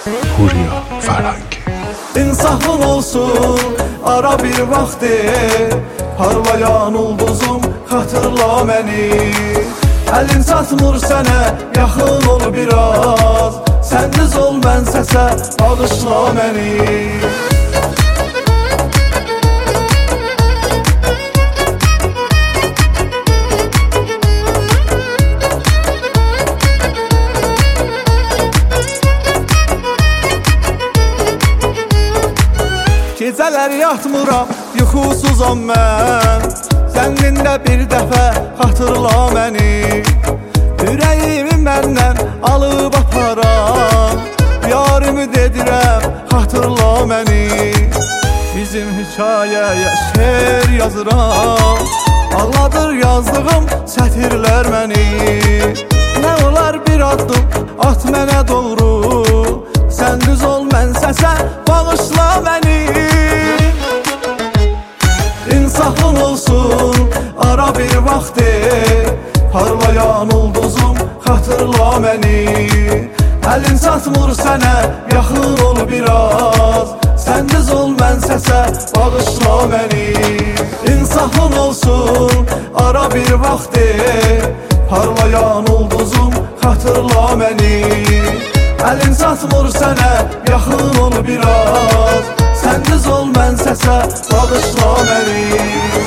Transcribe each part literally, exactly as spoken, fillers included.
Huriya Fərəngi. İnsafın olsun, ara bir vaxtı, parlayan ulduzum, xatırla məni. Əlin çatmır sənə, yaxın ol biraz, sən düz ol mən səsə, bağışla məni. Gecələr yatmıram, yuxusuzam mən, zənnində bir dəfə xatırla məni. Ürəyimi məndən alıb aparam, yarımı dedirəm, xatırla məni. Bizim hekayəyə şeir yazıram, ağladır yazdığım sətirlər məni. Nə olar bir addım, at mənə doğru, sən düz ol mən səsə, bağışla məni. İnsafın olsun, ara bir vaxtı, parlayan ulduzum, xatırla məni. Əlin çatmır sənə, yaxın ol biraz, sən düz ol mən səsə, bağışla məni. İnsafın olsun, ara bir vaxtı, parlayan ulduzum, xatırla məni. Əlin çatmır sənə, yaxın ol biraz, sən düz ol mən səsə, bağışla məni.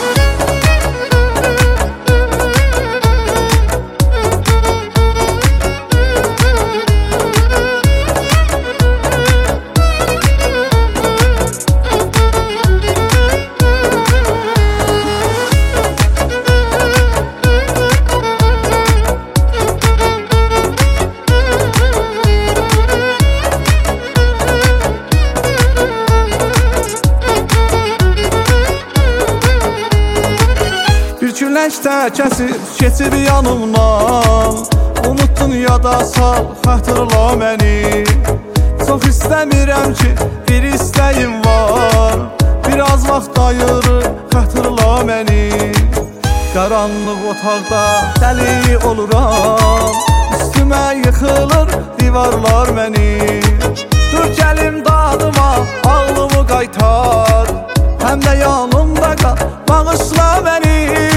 Günəşdə kəsib, keçib yanımdan, unuttun yada sal, xatırla məni. Çox istəmirəm ki, bir istəyim var, biraz vaxt ayırıb, xatırla məni. Qaranlıq otaqda dəli oluram, üstümə yıxılır divarlar məni. Dur gəlim dadıma, ağlımı qaytar, həm də yanımda qal, bağışla məni.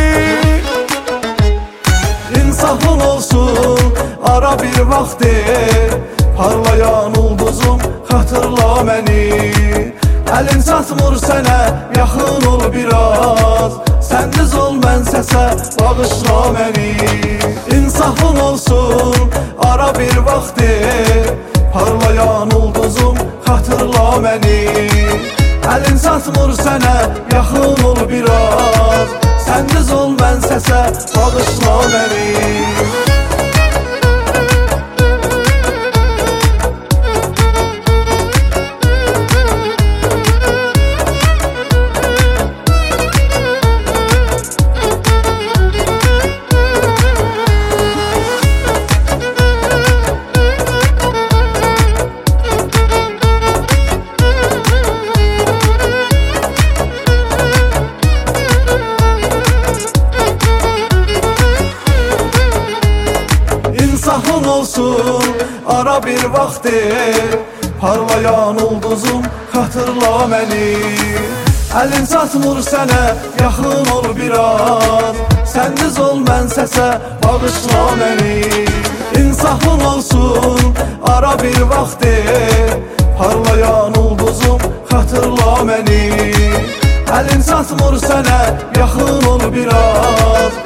İnsafın olsun, ara bir vaxtı, parlayan ulduzum, xatırla məni. Əlin çatmır sənə, yaxın ol biraz, sən düz ol mən səsə, bağışla məni. İnsafın olsun, ara bir vaxtı, parlayan ulduzum, xatırla məni. Əlin çatmır sənə, yaxın ol biraz, sən düz ol mən səsə, bağışla məni. İnsafın olsun, ara bir vaxtı, parlayan ulduzum, xatırla məni. Əlin çatmır sənə, yaxın ol biraz, sən düz ol mən səsə, bağışla məni. İnsafın olsun, ara bir vaxtı, parlayan ulduzum, xatırla məni. Əlin çatmır sənə, yaxın ol biraz,